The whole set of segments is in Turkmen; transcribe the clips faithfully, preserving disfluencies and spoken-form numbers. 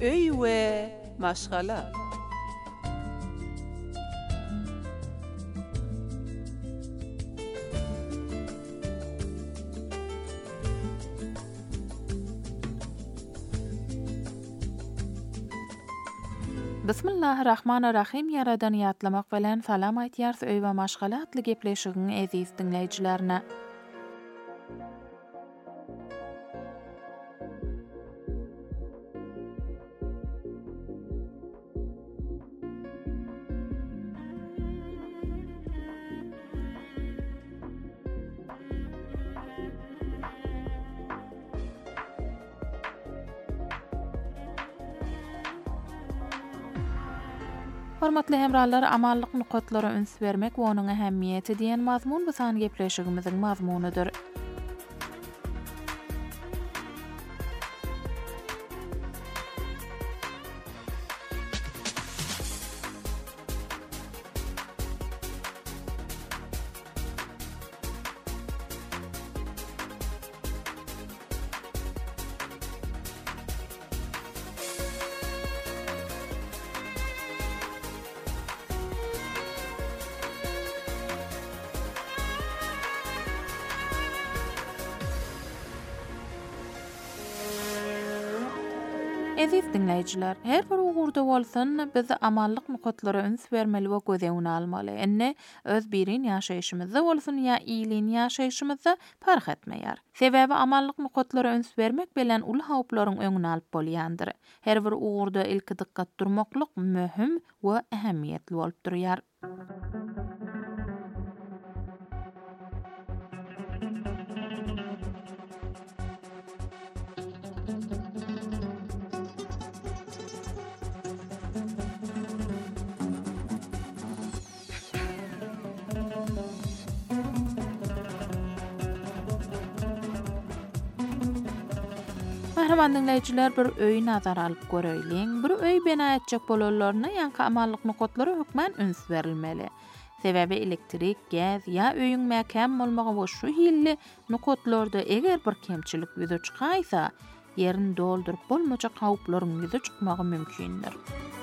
öy we maşgala. Bismillahirrahmanirrahim. Yaradan ýatlamak bilen salam aýtýar öý we maşgala atly gepleşigiň eziz dinleýijilerine. Hormatly hemralar, amallyk nukatlara üns bermek we onuň ähemmiýeti diýen mazmun bu sany gepleşigimiziň mazmunydyr. Eziz dinleýijiler, her bir ugurda bolsyn biz amallyk nukatlara üns bermeli we gözegiň almaly. Enne öz birin ýaşaýyşymyzda bolsyn ýa iyiliň ýaşaýyşymyzda park etmeýär. Sebäbi amallyk nukatlara üns bermek bilen uly hawplaryň öňüne alyp bolýandyr. Her bir ugurda ilki dikkat durmaklyk möhüm we ähemmiýetli bolup durýar. Merhaban dinleýijiler, bir öý nazar alyp göreliň. Bir öý bina etjek bolanlaryna ýa-da amallyk nukatlara hökmen üns berilmeli. Sebäbi elektrik, gaz ýa öýüň mäkän bolmagy we şu hilli nukatlarda eger bir kemçilik ýüze çykaýsa, ýerini doldurup bolmajak hawplaryň ýüze çykmagy mümkindir.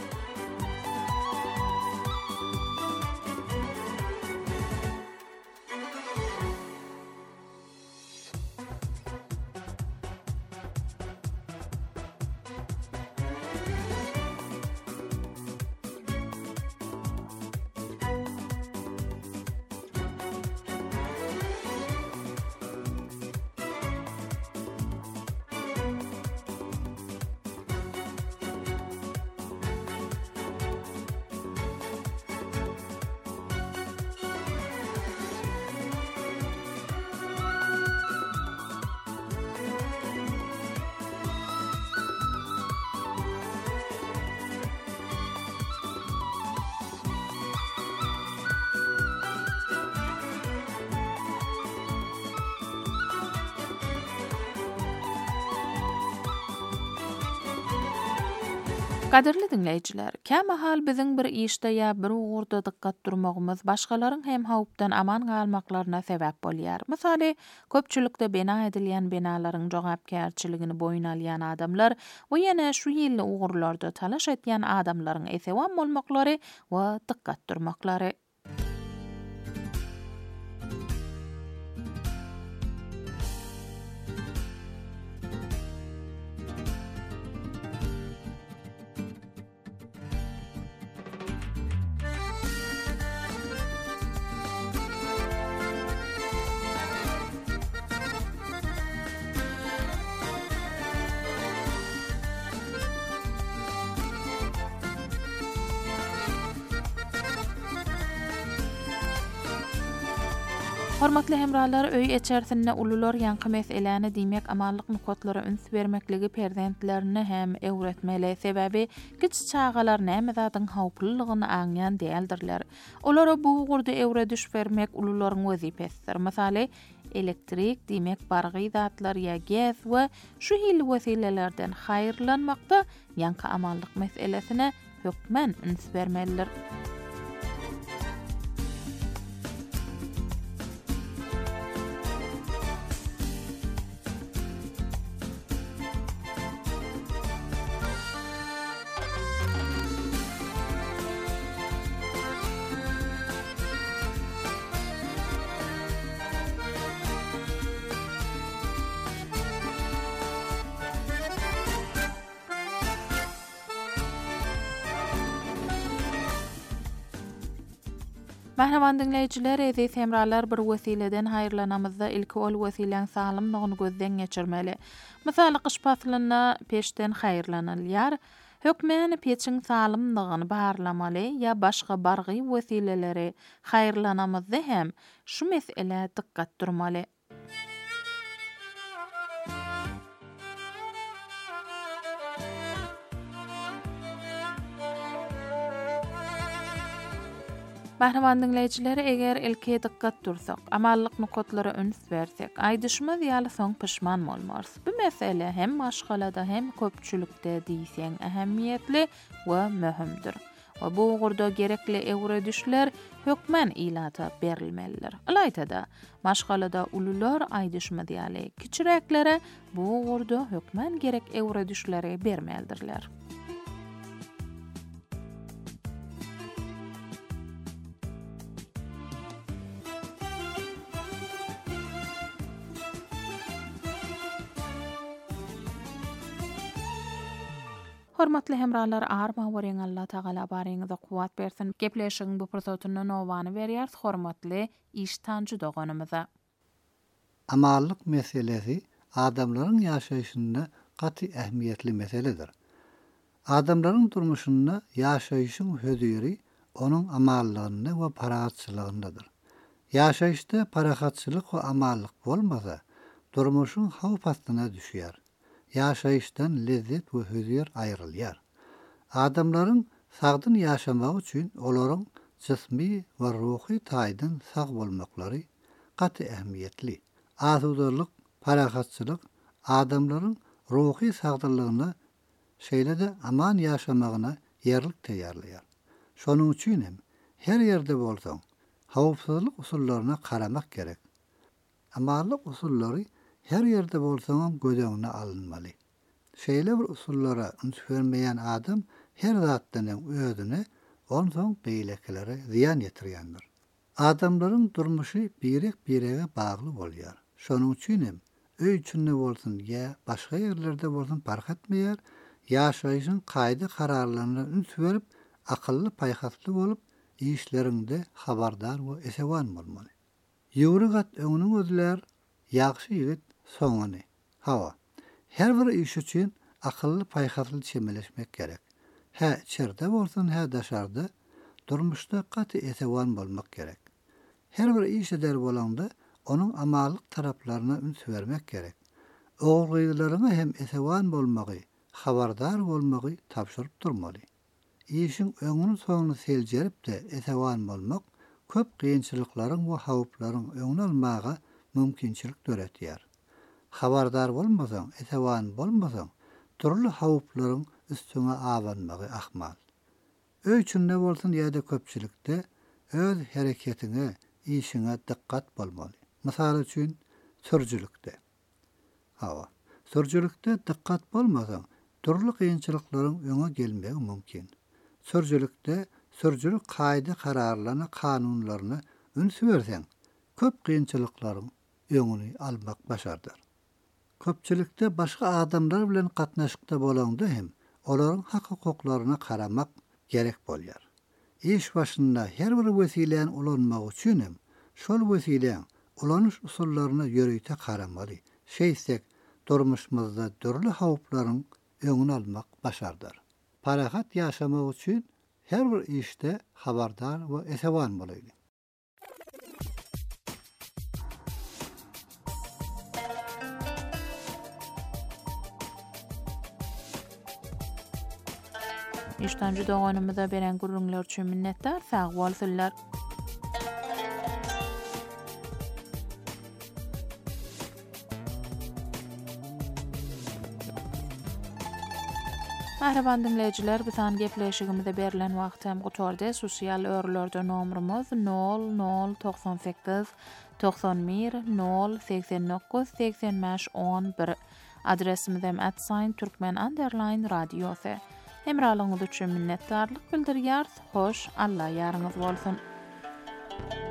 Kaderli dinleýijiler, käme hal biziň bir işde ýa bir ugurda dikkat durmagymyz başgalaryň hem hawpdan aman galmaklaryna sebäp bolýar. Misaly, köpçülikde bina edilýän binalaryň jogapkärçiligini boýun alýan adamlar we ýene şu ýylly ugurlarda talaş etýän adamlaryň esewan bolmaklary we dikkat durmaklary. Hormatly hemralar, öý içerisinde ulular ýanky meseleni diýmek amallyk nukatlara üns bermekligi perzentlerini hem öwretmeli. Sebäbi kiç çağalar näme zadyň hawplylygyny aňýan däldirler. Olara bu ugurda öwre düş bermek ulularyň wezipesidir. Misaly, elektrik diýmek bargy zatlar ýa gaz we şu hil wesilelerden haýyrlanmakda ýanky amallyk meselesine hökmen üns bermelidir. Mahraman dinleyijiler, ezi semralar bir wesileden haýyrlanamyzda ilki ol wesilen salymlygyny gözden geçirmeli. Mysaly gyş faslyna peşden haýyrlanylýar. Hökmen peçiň salymlygyny barlamaly ya başga bargy wesileleri haýyrlanamyzda hem şu mesele dikkat durmaly. Bahraman dinleyijileri, eger ilki dikkat dursak, amallyk nukotlara üns bersek, aýdyşmaz ýaly soň pişman bolmarys. Bu mesele hem maşgalada hem köpçülükde diýsen ähemmiýetli we möhümdir. Ve bu ugurda gerekli ewre düşler hökmen ilata berilmelidir. Alaytada, maşgalada ulular aýdyşmaz ýaly kiçireklere bu ugurda hökmen gerek ewre düşleri bermelidirler. Hormatly hemralar, arma wariň Allah Taala baryňyza kuwat bersin. Gepleşiň bu pursatyny nowany berýär. Hormatly iş tanjy doganymyza. Amallyk meselesi adamlaryň ýaşaýyşynda gaty ähmiýetli meseledir. Adamlaryň durmuşynda ýaşaýyşyň hödüri onuň amallygyny we parahatçylygyndadyr. Ýaşaýyşda parahatçylyk we amallyk bolmasa, durmuşyň hawp astyna düşýär. Ýaşaýyşdan lezzet we hödür aýrylýar. Adamlaryň sagdyn ýaşamak üçin olaryň jismi we ruhy taýdan sag bolmaklary gaty ähmiýetli. Azudarlyk, parahatçylyk adamlaryň ruhy sagdynlygyny şeýle-de aman ýaşamagyna ýerlik teýýarlaýar. Şonuň üçin hem her ýerde bolsaň, hawpsuzlyk usullaryna garamak gerek. Amallyk usullary her ýerde bolsaň gözeňne alınmaly. Şeýle bir usullara üns bermeýän adam her zatdan özüne onsoň beýleklere ziýan ýetirýändir. Adamlaryň durmuşy birek-birege bagly bolýar. Şonuň üçin hem öý içinde bolsun ýa başga ýerlerde bolsun fark etmeýär, ýaşaýyşyň gaýdy kararlaryna üns berip, akylly paýhasly bolup, işlerinde habardar we esewan bolmaly. Ýugry gat öňüň özler, ýagşy ýigit soňuny. Hawa. Her bir iş üçin akylly paýhasly çemeleşmek gerek. Hä içeride bolsun, hä daşarda durmuşda gaty esewan bolmak gerek. Her bir iş eder bolanda onuň amallyk taraplaryna üns bermek gerek. Ogrylaryna hem esewan bolmagy, habardar bolmagy tapşyryp durmaly. İşiň öňüni soňuny seljerip de esewan bolmak köp kynçylyklaryň we hawplaryň öňüne almaga mümkinçilik töretýär. Habardar bolmasaň, esewan bolmasaň, turly hawplaryň üstüne awanmagy ahmal. Öý üçin ne bolsun ýa-da köpçülikde öz hereketine, işine dikkat bolmaly. Mysal üçin sürjülükde. Hawa. Sürjülükde dikkat bolmasaň, turly kynçylyklaryň öňe gelmegi mümkin. Sürjülükde sürjülük gaýdy kararlaryny, kanunlaryny üns berseň, köp kynçylyklaryň öňüni almak başardyr. Köpçülikde başga adamlar bilen gatnaşykda bolanda hem olaryň hak hukuklaryna garamak gerek bolýar. İş başynda her bir wesilen ulanmak üçin hem şol wesilen ulanyş usullaryna ýöreýte garamaly. Şeýsek, durmuşymyzda türli hawplaryň öňüni almak başardyr. Parahat ýaşamak üçin her bir işte habardar we esewan bolaýly. İştancı doganymyza beren gurrunlar üçin minnetdar, sag bolsunlar. Mahraban dinleyijiler, bisan gepleşigimizde berilen wagtam gutorda sosial örlerde nomrumuz nol nol doksan sekiz doksan bir nol seksen dokuz seksen beş on bir. Adresimiz hem at sign türkmen underline radyosu. Hemralyňyz üçin minnetdarlyk bildirýär. Hoş, Allah ýarňyz bolsun.